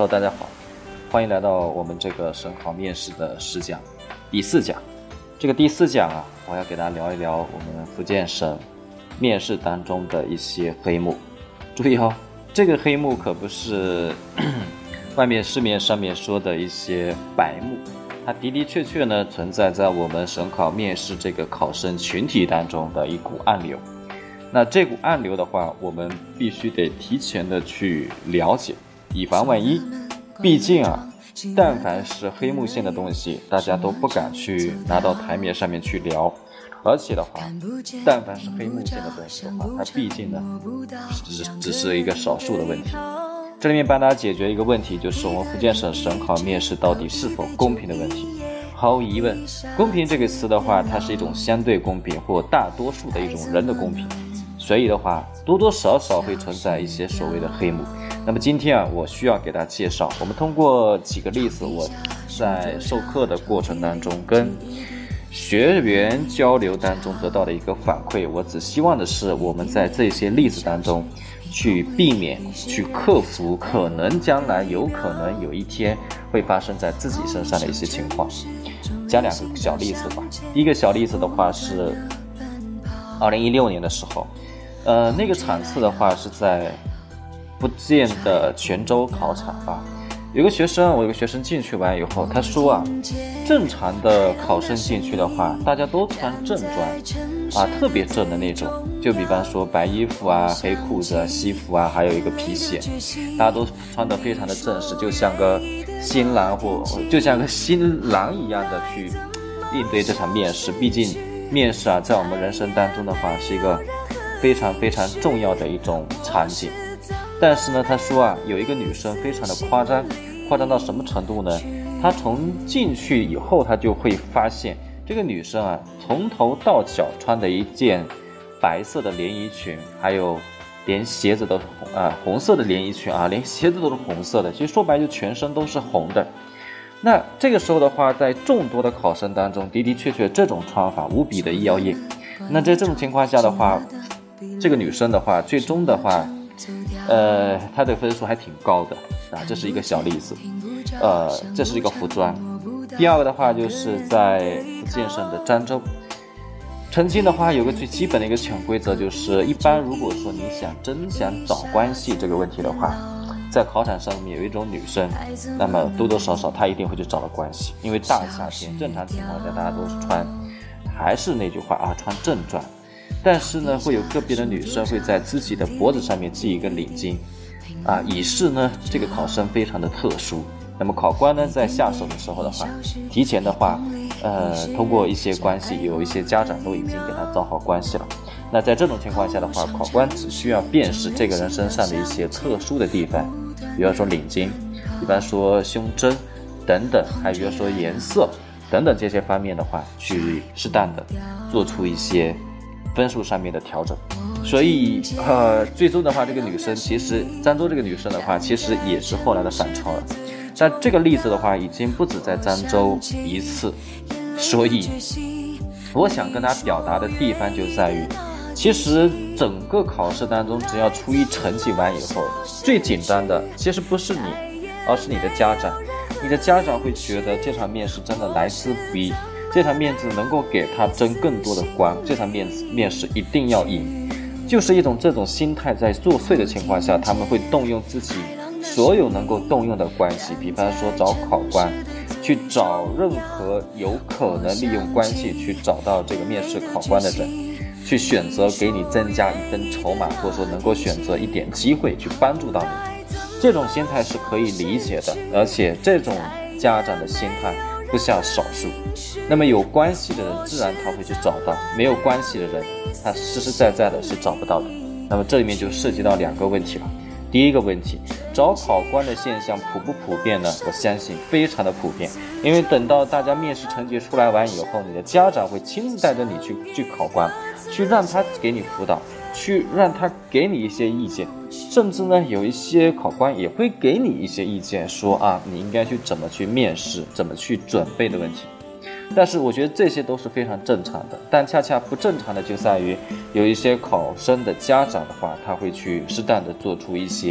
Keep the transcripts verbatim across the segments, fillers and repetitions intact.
Hello， 大家好，欢迎来到我们这个省考面试的十讲，第四讲。这个第四讲啊，我要给大家聊一聊我们福建省面试当中的一些黑幕。注意哦，这个黑幕可不是外面市面上面说的一些白幕，它的的确确呢存在在我们省考面试这个考生群体当中的一股暗流。那这股暗流的话，我们必须得提前的去了解，以防万一。毕竟啊，但凡是黑幕线的东西，大家都不敢去拿到台面上面去聊。而且的话，但凡是黑幕线的东西的话，它毕竟呢只只是一个少数的问题。这里面帮大家解决一个问题，就是我们福建省省考面试到底是否公平的问题。毫无疑问，公平这个词的话，它是一种相对公平或大多数的一种人的公平，所以的话多多少少会存在一些所谓的黑幕。那么今天啊，我需要给大家介绍，我们通过几个例子，我在授课的过程当中跟学员交流当中得到的一个反馈，我只希望的是我们在这些例子当中去避免去克服可能将来有可能有一天会发生在自己身上的一些情况。讲两个小例子吧。第一个小例子的话是二零一六年的时候，呃，那个场次的话是在福建的泉州考场啊。有个学生，我有个学生进去完以后，他说啊，正常的考生进去的话，大家都穿正装啊，特别正的那种，就比方说白衣服啊、黑裤子啊、西服啊，还有一个皮鞋，大家都穿得非常的正式，就像个新郎或就像个新郎一样的去应对这场面试。毕竟面试啊，在我们人生当中的话，是一个非常非常重要的一种场景。但是呢，他说啊，有一个女生非常的夸张，夸张到什么程度呢？她从进去以后，她就会发现这个女生啊，从头到脚穿的一件白色的连衣裙，还有连鞋子都是红啊红色的连衣裙啊，连鞋子都是红色的。其实说白就全身都是红的。那这个时候的话，在众多的考生当中，的的确确这种穿法无比的妖艳。那在这种情况下的话，这个女生的话，最终的话。呃，他的分数还挺高的啊，这是一个小例子。呃，这是一个服装。第二个的话，就是在福建省的漳州，曾经的话有个最基本的一个潜规则，就是一般如果说你想真想找关系这个问题的话，在考场上面有一种女生，那么多多少少她一定会去找到关系，因为大夏天正常情况下大家都是穿，还是那句话啊，穿正装。但是呢，会有个别的女生会在自己的脖子上面系一个领巾，啊，以示呢这个考生非常的特殊。那么考官呢在下手的时候的话，提前的话，呃，通过一些关系，有一些家长都已经给他找好关系了。那在这种情况下的话，考官只需要辨识这个人身上的一些特殊的地方，比方说领巾，比方说胸针等等，还比如说颜色等等这些方面的话，去适当的做出一些分数上面的调整。所以呃，最终的话，这个女生其实漳州这个女生的话，其实也是后来的反超了。但这个例子的话，已经不止在漳州一次。所以我想跟她表达的地方就在于，其实整个考试当中，只要初一成绩完以后，最紧张的其实不是你，而是你的家长。你的家长会觉得这场面试真的来之不易，这场面试能够给他争更多的光，这场面面试一定要赢，就是一种这种心态在作祟的情况下，他们会动用自己所有能够动用的关系，比方说找考官，去找任何有可能利用关系去找到这个面试考官的人，去选择给你增加一分筹码，或者说能够选择一点机会去帮助到你。这种心态是可以理解的，而且这种家长的心态不下少数。那么有关系的人自然他会去找到，没有关系的人他实实在在的是找不到的。那么这里面就涉及到两个问题了。第一个问题，找考官的现象普不普遍呢？我相信非常的普遍，因为等到大家面试成绩出来完以后，你的家长会亲自带着你去去考官，去让他给你辅导，去让他给你一些意见，甚至呢有一些考官也会给你一些意见，说啊你应该去怎么去面试，怎么去准备的问题。但是我觉得这些都是非常正常的，但恰恰不正常的就在于有一些考生的家长的话，他会去适当的做出一些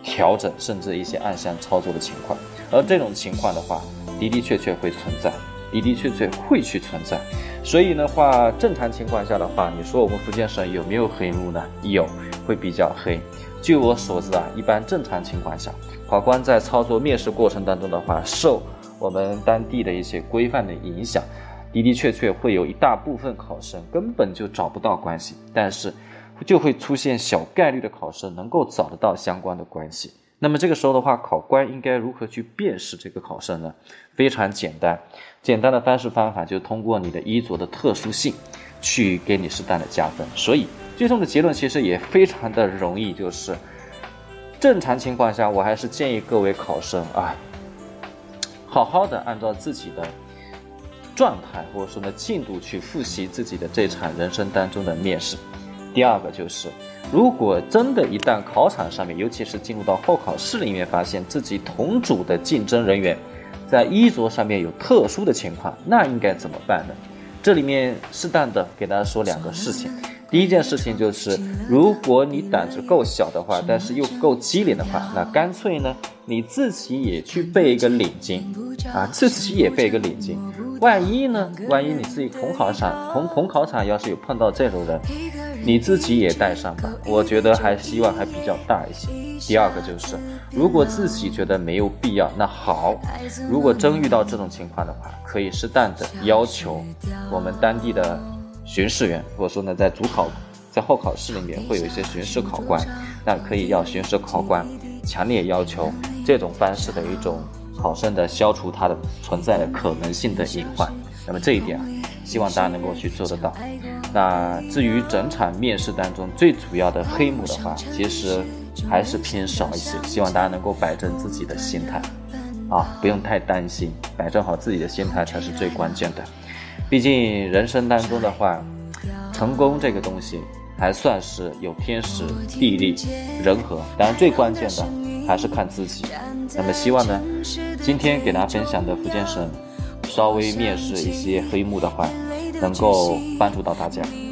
调整，甚至一些暗箱操作的情况。而这种情况的话，的的确确会存在，的的确确会去存在。所以的话，正常情况下的话，你说我们福建省有没有黑幕呢？有，会比较黑。据我所知啊，一般正常情况下，考官在操作面试过程当中的话，受我们当地的一些规范的影响，的的确确会有一大部分考生根本就找不到关系，但是就会出现小概率的考生能够找得到相关的关系。那么这个时候的话，考官应该如何去辨识这个考生呢？非常简单，简单的方式方法就是通过你的衣着的特殊性去给你适当的加分。所以最终的结论其实也非常的容易，就是正常情况下，我还是建议各位考生啊，好好的按照自己的状态或者说呢进度去复习自己的这场人生当中的面试。第二个就是，如果真的一旦考场上面，尤其是进入到候考室里面，发现自己同组的竞争人员在衣着上面有特殊的情况，那应该怎么办呢？这里面适当的给大家说两个事情。第一件事情就是，如果你胆子够小的话，但是又够机灵的话，那干脆呢你自己也去备一个领巾啊，自己也备一个领巾。万一呢万一你自己同考场同同考场要是有碰到这种人，你自己也带上吧，我觉得还希望还比较大一些。第二个就是，如果自己觉得没有必要，那好，如果真遇到这种情况的话，可以适当的要求我们当地的巡视员，或者说呢在主考在候考室里面会有一些巡视考官，那可以要巡视考官强烈要求这种方式的一种考生的消除它的存在的可能性的隐患。那么这一点啊，希望大家能够去做得到。那至于整场面试当中最主要的黑幕的话，其实还是偏少一些，希望大家能够摆正自己的心态啊，不用太担心，摆正好自己的心态才是最关键的。毕竟人生当中的话，成功这个东西还算是有天时地利人和，当然最关键的还是看自己。那么希望呢，今天给大家分享的福建省稍微面试一些黑幕的话，能够帮助到大家。